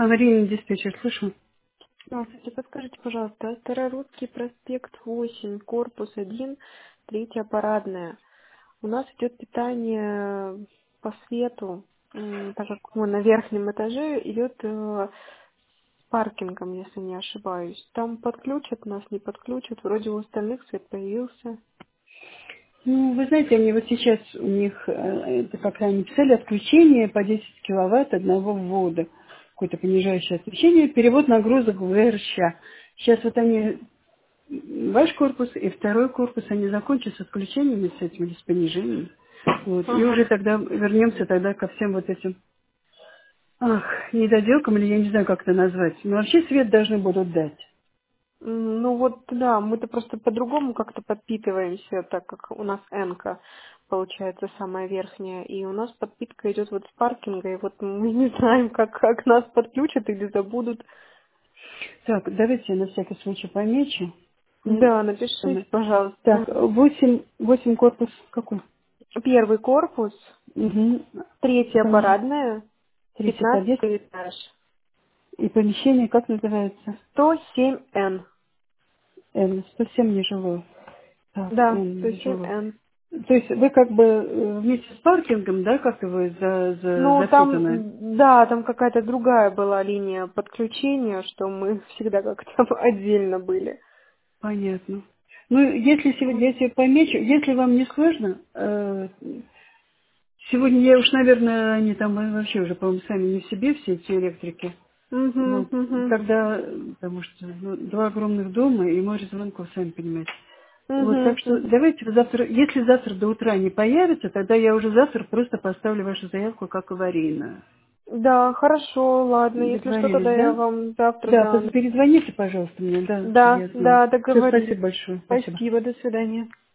Аварийный диспетчер, слышу. Здравствуйте, подскажите, пожалуйста, Старорусский проспект 8, корпус 1, третья парадная. У нас идет питание по свету, так как мы на верхнем этаже, идет с паркингом, если не ошибаюсь. Там подключат нас, не подключат, вроде у остальных свет появился. Ну, вы знаете, они вот сейчас, у них, это как они писали, отключение по 10 киловатт одного ввода. Какое-то понижающее отключение, перевод нагрузок в ВРЩ. Сейчас вот они, ваш корпус и второй корпус, они закончат с отключениями, с этим, или с понижением. Вот. И Ага. уже тогда вернемся тогда ко всем вот этим, недоделкам, или я не знаю, как это назвать. Но вообще свет должны будут дать. Ну вот, да, мы-то просто по-другому как-то подпитываемся, так как у нас энка получается самая верхняя, и у нас подпитка идет вот с паркинга, и вот мы не знаем, как нас подключат или забудут. Так, давайте я на всякий случай помечу. Да, напишите, пожалуйста. Так, восемь корпус какой? Первый корпус, Угу. И третья помещение, парадная, третий подъезд. 15 этаж, И помещение как называется? 107Н. Н. 107 нежилое. Так, Да, Н нежилое. 107Н. То есть вы как бы вместе с паркингом, да, как-то вы Ну, запутаны? там, да, там какая-то другая была линия подключения, что мы всегда как-то отдельно были. Понятно. Ну, если сегодня я себе помечу, если вам не сложно, сегодня я уж, наверное, они там вообще уже, по-моему, сами не в себе, все эти электрики. Угу, Вот, угу, когда, потому что два огромных дома и море звонков, сами понимаете. Вот, так угу, что угу. давайте вы завтра, если завтра до утра не появится, тогда я уже завтра просто поставлю вашу заявку как аварийную. Да, хорошо, ладно. Если что, тогда Договорились, я да? вам завтра, Да, да. перезвоните, пожалуйста, мне, да, чтобы Да, я знала. да, Все, договорились. спасибо большое, спасибо. Спасибо, до свидания.